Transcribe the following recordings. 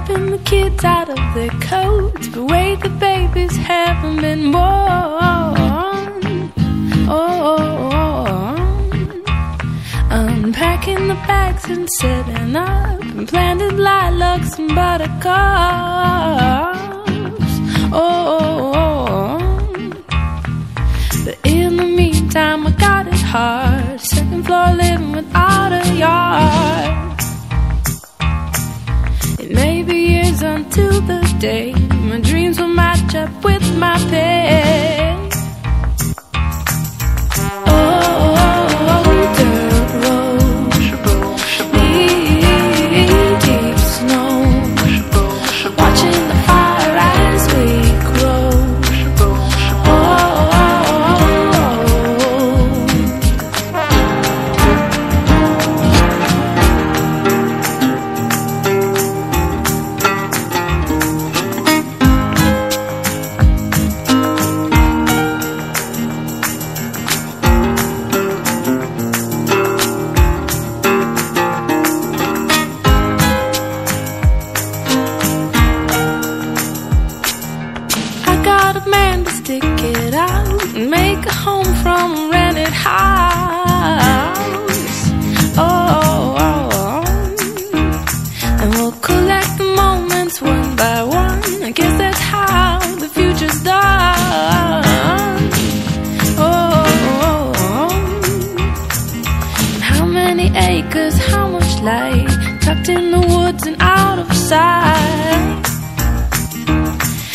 Helping the kids out of their coats, but wait, the babies haven't been born. Unpacking the bags and setting up, and planted lilacs and buttercups. But in the meantime I got it hard. Second floor living without a yard. It may be years until the day my dreams will match up with my pay. Dirt road, knee-deep snow, watching the fire as we grow. Make a home from a rented house. And we'll collect the moments one by one. I guess that's how the future's done. And how many acres, how much light, tucked in the woods and out of sight.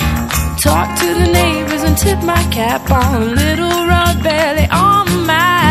Talk to the neighbors and tip my cap on a little rug belly on my